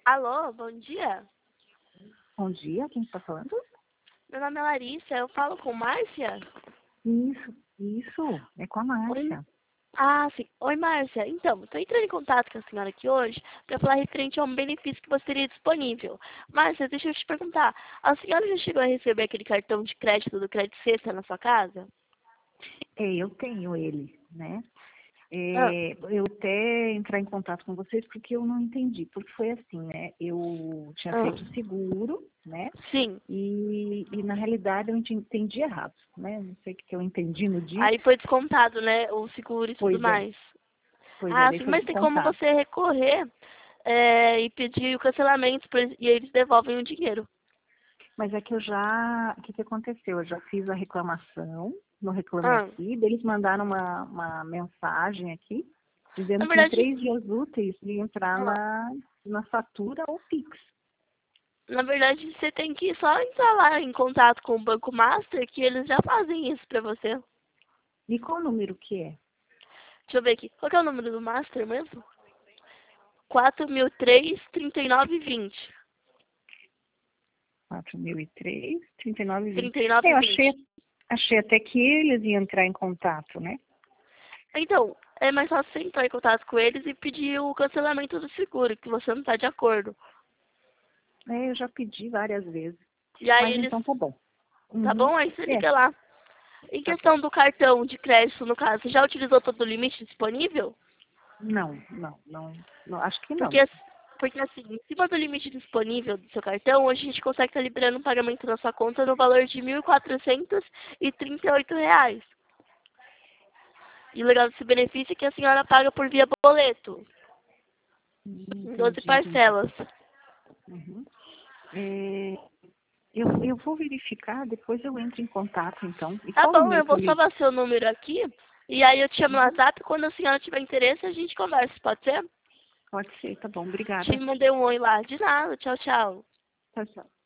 Alô, bom dia. Bom dia, quem está falando? Meu nome é Larissa, eu falo com Márcia? Isso, é com a Oi. Márcia. Ah, sim. Oi, Márcia. Então, estou entrando em contato com a senhora aqui hoje para falar referente a um benefício que você teria disponível. Márcia, deixa eu te perguntar. A senhora já chegou a receber aquele cartão de crédito do Crédito Sexta na sua casa? Eu tenho ele, né? Ah, Eu até entrar em contato com vocês porque eu não entendi, porque foi assim, né? Eu tinha ah. feito o seguro, né? Sim. E na realidade eu entendi errado, né? Não sei o que eu entendi no dia. Aí foi descontado, né? O seguro e tudo Pois é, mais. pois é, Ah, daí sim, foi mas tem como descontado. você recorrer e pedir o cancelamento e eles devolvem o dinheiro. Mas é que o que aconteceu? Eu já fiz a reclamação no Reclame Ah, Aqui, daí eles mandaram uma mensagem aqui, na dizendo que em verdade, 3 dias úteis ia entrar ah, na fatura ou Pix. Na verdade, você tem que só entrar lá em contato com o Banco Master, que eles já fazem isso pra você. E qual número que é? Deixa eu ver aqui. Qual que é o número do Master mesmo? 4003-3920. 4003, 3920. Eu 3920. achei até que eles iam entrar em contato, né? Então, é mais fácil você entrar em contato com eles e pedir o cancelamento do seguro, que você não está de acordo. Eu já pedi várias vezes. E aí Mas eles, então tá bom. tá Uhum. bom? Aí você É, liga lá. Em tá bom. questão do cartão de crédito, no caso, você já utilizou todo o limite disponível? Não, acho que Porque, não. porque assim, em cima do limite disponível do seu cartão, hoje a gente consegue estar liberando um pagamento na sua conta no valor de R$ 1.438. E o legal desse benefício é que a senhora paga por via boleto, em 12 Entendi. parcelas. Uhum. É, eu vou verificar, depois eu entro em contato, então. E Tá qual bom, número eu que eu vou ligo? salvar seu número aqui. E aí eu te chamo no Uhum. WhatsApp. Quando a senhora tiver interesse, a gente conversa, pode ser? Pode ser, tá bom. Te Obrigada. mandei um oi lá. De nada. Tchau, tchau. Tchau, tchau.